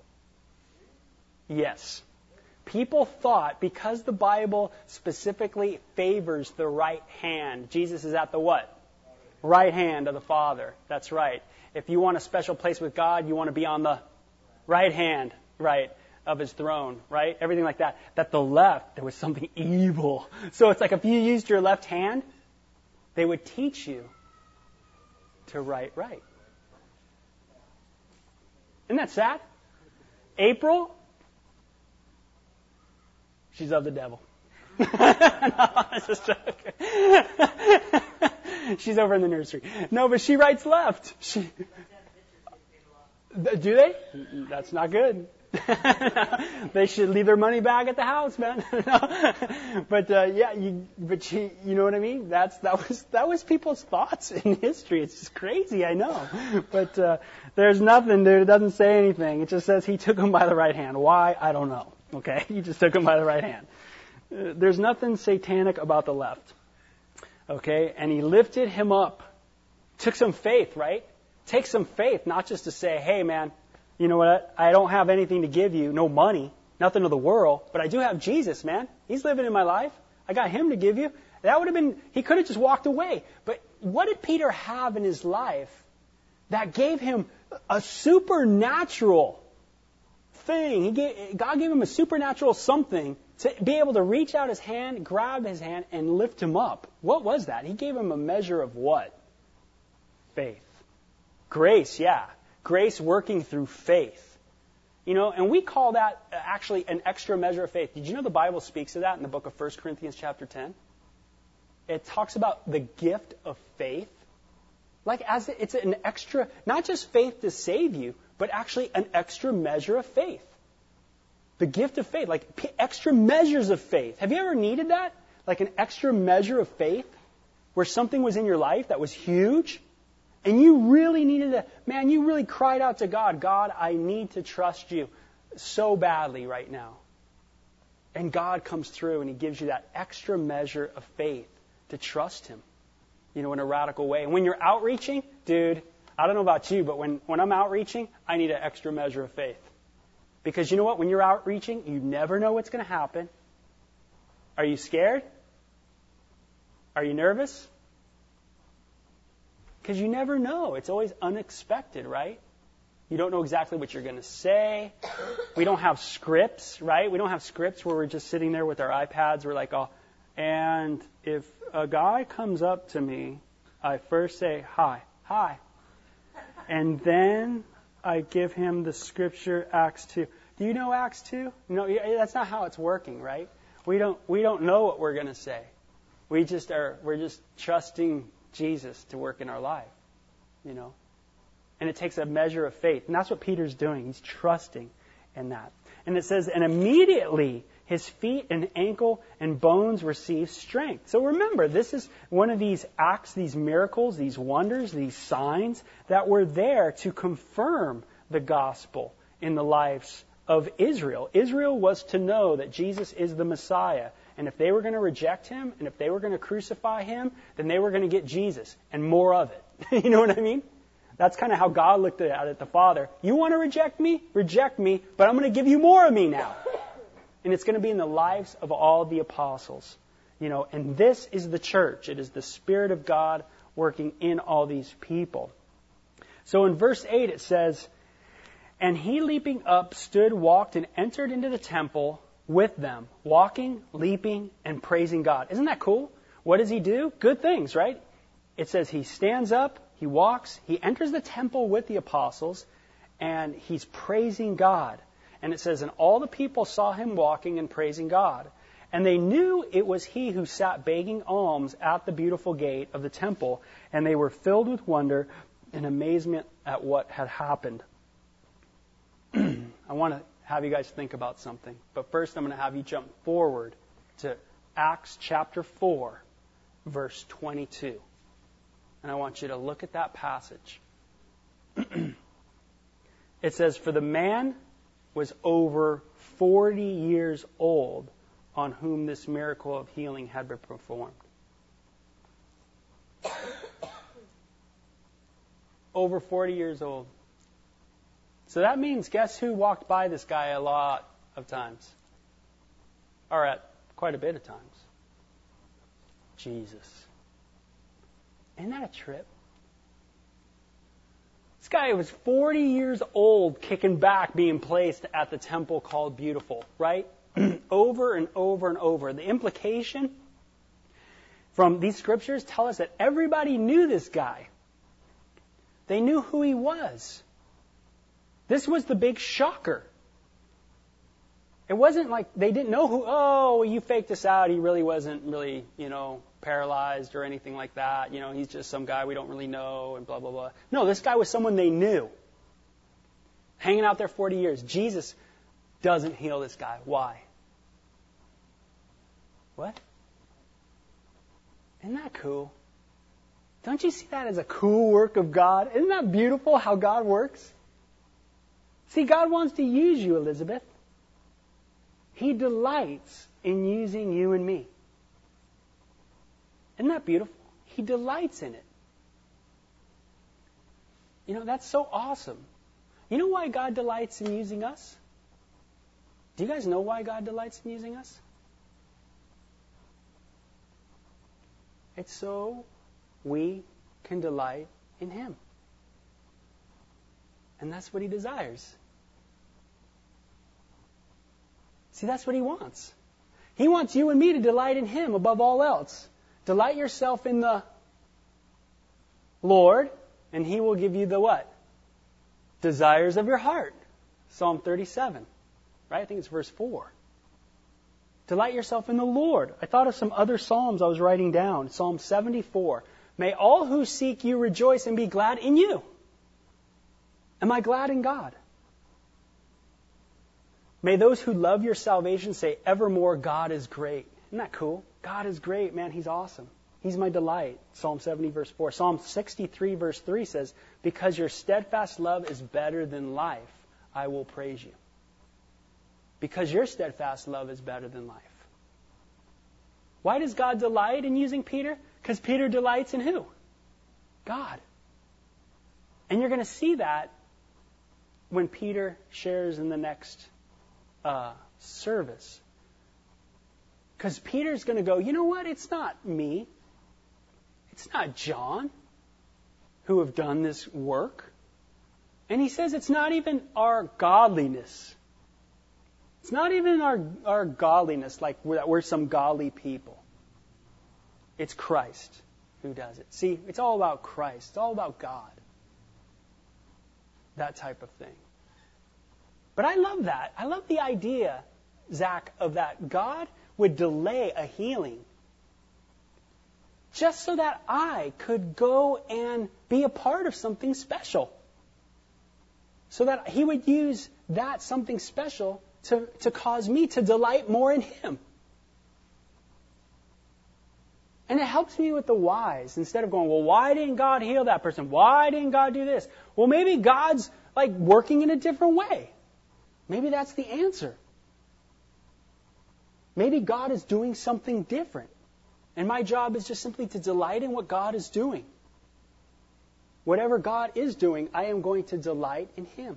Yes. People thought because the Bible specifically favors the right hand. Jesus is at the what? Right hand of the Father. That's right. If you want a special place with God, you want to be on the right hand, right, of His throne, right? Everything like that. That the left, there was something evil. So it's like if you used your left hand, they would teach you to write right. Isn't that sad? April, she's of the devil. No, I'm just joking. She's over in the nursery. No, but she writes left. She, do they? That's not good. They should leave their money back at the house, man. But uh, yeah, you, but she, you know what I mean? That's that was that was people's thoughts in history. It's just crazy, I know. But uh, there's nothing there. It doesn't say anything. It just says he took him by the right hand. Why? I don't know. Okay, he just took him by the right hand. Uh, there's nothing satanic about the left. Okay, and he lifted him up. Took some faith, right? Take some faith, not just to say, hey, man, you know what? I don't have anything to give you, no money, nothing of the world, but I do have Jesus, man. He's living in my life. I got Him to give you. That would have been, he could have just walked away. But what did Peter have in his life that gave him a supernatural thing? He gave, God gave him a supernatural something to be able to reach out his hand, grab his hand, and lift him up. What was that? He gave him a measure of what? Faith. Grace, yeah. Grace working through faith. You know, and we call that actually an extra measure of faith. Did you know the Bible speaks of that in the book of First Corinthians chapter ten? It talks about the gift of faith. Like as it's an extra, not just faith to save you, but actually an extra measure of faith. The gift of faith, like p- extra measures of faith. Have you ever needed that? Like an extra measure of faith where something was in your life that was huge and you really needed to, man, you really cried out to God, God, I need to trust you so badly right now. And God comes through and He gives you that extra measure of faith to trust Him, you know, in a radical way. And when you're outreaching, dude, I don't know about you, but when, when I'm outreaching, I need an extra measure of faith. Because you know what? When you're outreaching, you never know what's going to happen. Are you scared? Are you nervous? Because you never know. It's always unexpected, right? You don't know exactly what you're going to say. We don't have scripts, right? We don't have scripts where we're just sitting there with our iPads. We're like, oh, and if a guy comes up to me, I first say, hi, hi. And then I give him the scripture, Acts two. Do you know Acts two? No, that's not how it's working, right? We don't we don't know what we're going to say. We just are we're just trusting Jesus to work in our life, you know. And it takes a measure of faith, and that's what Peter's doing. He's trusting in that. And it says, and immediately his feet and ankle and bones received strength. So remember, this is one of these acts, these miracles, these wonders, these signs that were there to confirm the gospel in the lives of Israel. Israel was to know that Jesus is the Messiah. And if they were going to reject Him, and if they were going to crucify Him, then they were going to get Jesus and more of it. You know what I mean? That's kind of how God looked at it, the Father. You want to reject me? Reject me, but I'm going to give you more of me now. And it's going to be in the lives of all the apostles. You know, and this is the church. It is the Spirit of God working in all these people. So in verse eight it says, and he leaping up stood, walked, and entered into the temple, with them, walking, leaping, and praising God. Isn't that cool? What does he do? Good things, right? It says he stands up, he walks, he enters the temple with the apostles, and he's praising God. And it says, and all the people saw him walking and praising God. And they knew it was he who sat begging alms at the beautiful gate of the temple, and they were filled with wonder and amazement at what had happened. I want to have you guys think about something. But first I'm going to have you jump forward to Acts chapter four, verse twenty-two. And I want you to look at that passage. It says, for the man was over forty years old on whom this miracle of healing had been performed. Over forty years old. So that means, guess who walked by this guy a lot of times? Or at quite a bit of times? Jesus. Isn't that a trip? This guy was forty years old, kicking back, being placed at the temple called Beautiful, right? Over and over and over. The implication from these scriptures tell us that everybody knew this guy. They knew who he was. This was the big shocker. It wasn't like they didn't know who, oh, you faked this out. He really wasn't really, you know, paralyzed or anything like that. You know, he's just some guy we don't really know and blah, blah, blah. No, this guy was someone they knew. Hanging out there forty years. Jesus doesn't heal this guy. Why? What? Isn't that cool? Don't you see that as a cool work of God? Isn't that beautiful how God works? See, God wants to use you, Elizabeth. He delights in using you and me. Isn't that beautiful? He delights in it. You know, that's so awesome. You know why God delights in using us? Do you guys know why God delights in using us? It's so we can delight in Him. And that's what He desires. See, that's what He wants. He wants you and me to delight in Him above all else. Delight yourself in the Lord, and He will give you the what? Desires of your heart. Psalm thirty-seven. Right? I think it's verse four. Delight yourself in the Lord. I thought of some other Psalms I was writing down. Psalm seventy-four. May all who seek you rejoice and be glad in you. Am I glad in God? May those who love your salvation say evermore, God is great. Isn't that cool? God is great, man. He's awesome. He's my delight. Psalm seventy, verse four. Psalm sixty-three, verse three says, because your steadfast love is better than life, I will praise you. Because your steadfast love is better than life. Why does God delight in using Peter? Because Peter delights in who? God. And you're going to see that when Peter shares in the next uh, service. Because Peter's going to go, you know what? It's not me. It's not John who have done this work. And he says it's not even our godliness. It's not even our, our godliness, like we're, that we're some godly people. It's Christ who does it. See, it's all about Christ. It's all about God. That type of thing. But I love that. I love the idea, Zach, of that God would delay a healing just so that I could go and be a part of something special. So that He would use that something special to, to cause me to delight more in Him. And it helps me with the whys. Instead of going, well, why didn't God heal that person? Why didn't God do this? Well, maybe God's like working in a different way. Maybe that's the answer. Maybe God is doing something different. And my job is just simply to delight in what God is doing. Whatever God is doing, I am going to delight in Him.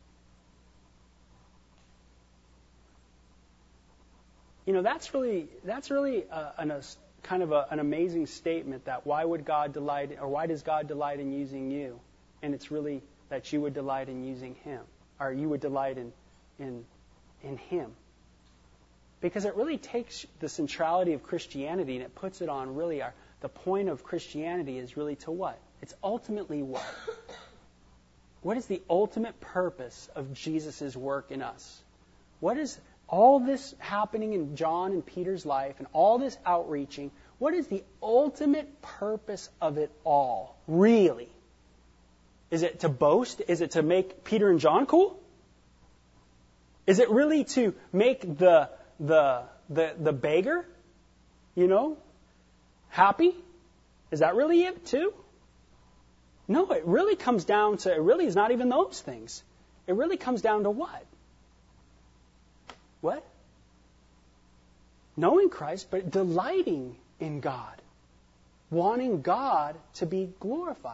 You know, that's really that's really a, an, a kind of a, an amazing statement that why would God delight, or why does God delight in using you? And it's really that you would delight in using Him, or you would delight in in in Him. Because it really takes the centrality of Christianity and it puts it on really our, the point of Christianity is really to what? It's ultimately what? What is the ultimate purpose of Jesus' work in us? What is all this happening in John and Peter's life and all this outreaching? What is the ultimate purpose of it all, really? Is it to boast? Is it to make Peter and John cool? Is it really to make the the the, the beggar, you know, happy? Is that really it too? No, it really comes down to, it really is not even those things. It really comes down to what? What? Knowing Christ, but delighting in God. Wanting God to be glorified.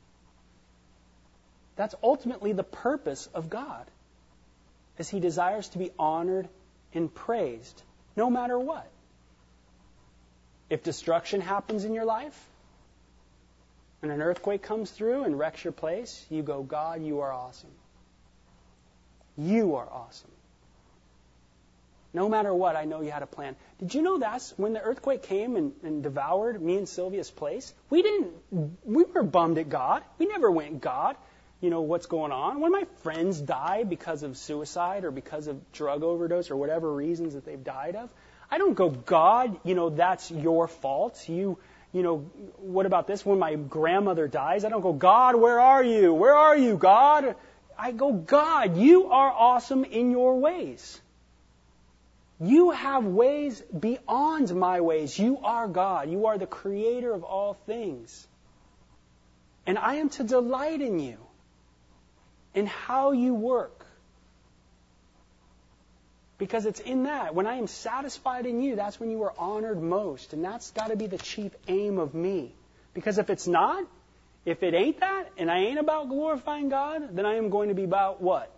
That's ultimately the purpose of God. Is He desires to be honored and praised, no matter what. If destruction happens in your life, and an earthquake comes through and wrecks your place, you go, God, you are awesome. You are awesome. No matter what, I know you had a plan. Did you know that's when the earthquake came and, and devoured me and Sylvia's place? We didn't, we were bummed at God. We never went, God, you know, what's going on? When my friends die because of suicide or because of drug overdose or whatever reasons that they've died of, I don't go, God, you know, that's your fault. You, you know, what about this? When my grandmother dies, I don't go, God, where are you? Where are you, God? I go, God, you are awesome in your ways. You have ways beyond my ways. You are God. You are the creator of all things. And I am to delight in you, in how you work. Because it's in that. When I am satisfied in you, that's when you are honored most. And that's got to be the chief aim of me. Because if it's not, if it ain't that, and I ain't about glorifying God, then I am going to be about what?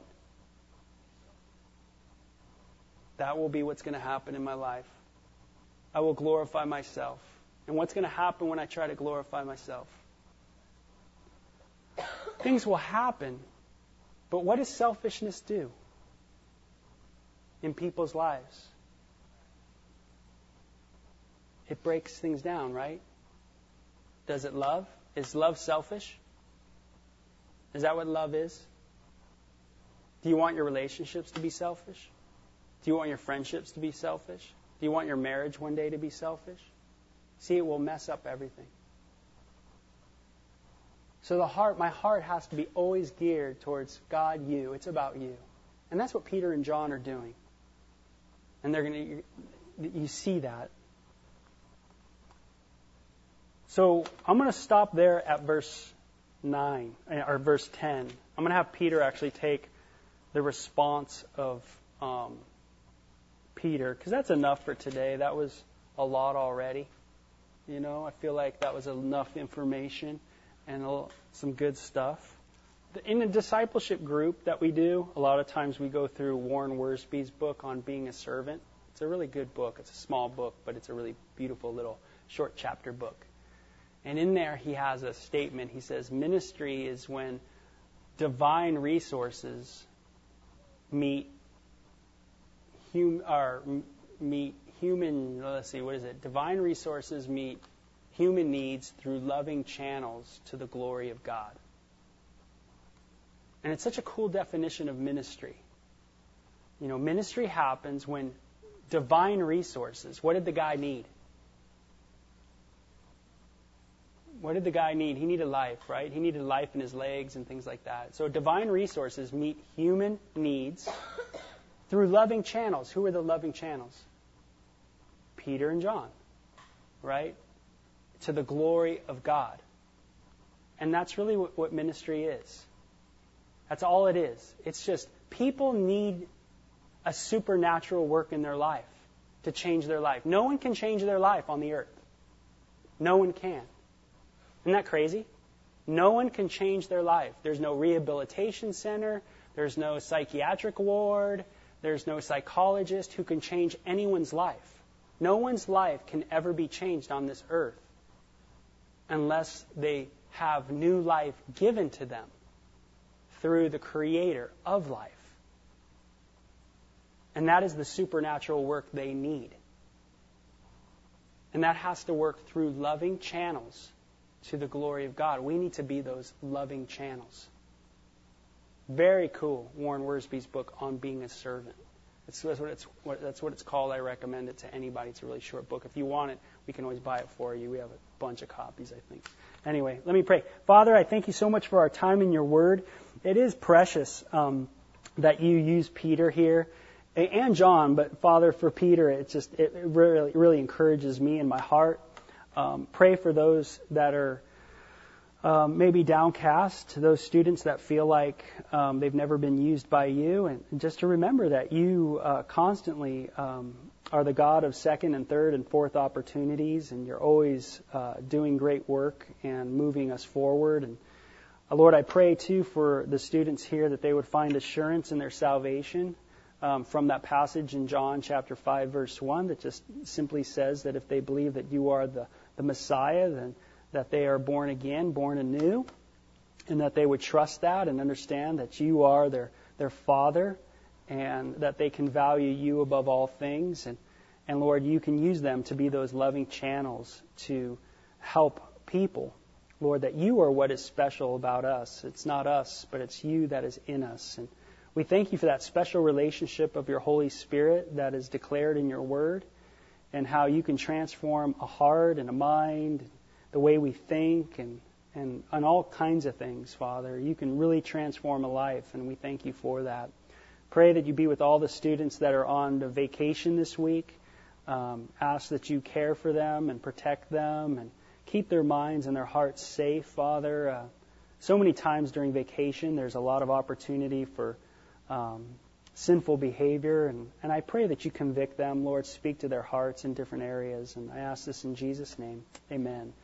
That will be what's going to happen in my life. I will glorify myself. And what's going to happen when I try to glorify myself? Things will happen. But what does selfishness do in people's lives? It breaks things down, right? Does it love? Is love selfish? Is that what love is? Do you want your relationships to be selfish? Do you want your friendships to be selfish? Do you want your marriage one day to be selfish? See, it will mess up everything. So the heart, my heart has to be always geared towards God, you. It's about you. And that's what Peter and John are doing. And they're going to, you see that. So I'm going to stop there at verse nine, or verse ten. I'm going to have Peter actually take the response of um, Peter, because that's enough for today. That was a lot already. You know, I feel like that was enough information and a little, some good stuff. In the discipleship group that we do, a lot of times we go through Warren Wiersbe's book on being a servant. It's a really good book. It's a small book, but it's a really beautiful little short chapter book. And in there he has a statement. He says, ministry is when divine resources meet hum, or meet human, let's see, what is it? Divine resources meet human needs through loving channels to the glory of God. And it's such a cool definition of ministry. You know, ministry happens when divine resources, what did the guy need? What did the guy need? He needed life, right? He needed life in his legs and things like that. So divine resources meet human needs through loving channels. Who are the loving channels? Peter and John, right? To the glory of God. And that's really what, what ministry is. That's all it is. It's just people need a supernatural work in their life to change their life. No one can change their life on the earth. No one can. Isn't that crazy? No one can change their life. There's no rehabilitation center. There's no psychiatric ward. There's no psychologist who can change anyone's life. No one's life can ever be changed on this earth unless they have new life given to them through the Creator of life. And that is the supernatural work they need. And that has to work through loving channels to the glory of God. We need to be those loving channels. Very cool, Warren Wiersbe's book on being a servant. That's what it's, that's what it's called. I recommend it to anybody. It's a really short book. If you want it, we can always buy it for you. We have a bunch of copies, I think. Anyway, let me pray. Father, I thank you so much for our time in your word. It is precious um, that you use Peter here and John, but Father, for Peter, it just it really really encourages me in my heart. Um, pray for those that are um, maybe downcast, those students that feel like um, they've never been used by you, and just to remember that you uh, constantly um, are the God of second and third and fourth opportunities, and you're always uh, doing great work and moving us forward. And uh, Lord, I pray too for the students here that they would find assurance in their salvation. Um, from that passage in John chapter five, verse one, that just simply says that if they believe that you are the, the Messiah, then that they are born again, born anew, and that they would trust that and understand that you are their, their Father, and that they can value you above all things. And, and Lord, you can use them to be those loving channels to help people. Lord, that you are what is special about us. It's not us, but it's you that is in us. And we thank you for that special relationship of your Holy Spirit that is declared in your word, and how you can transform a heart and a mind, the way we think, and, and, and all kinds of things, Father. You can really transform a life, and we thank you for that. Pray that you be with all the students that are on the vacation this week. Um, ask that you care for them and protect them and keep their minds and their hearts safe, Father. Uh, so many times during vacation, there's a lot of opportunity for Um, sinful behavior, and, and I pray that you convict them, Lord, speak to their hearts in different areas, and I ask this in Jesus' name. Amen.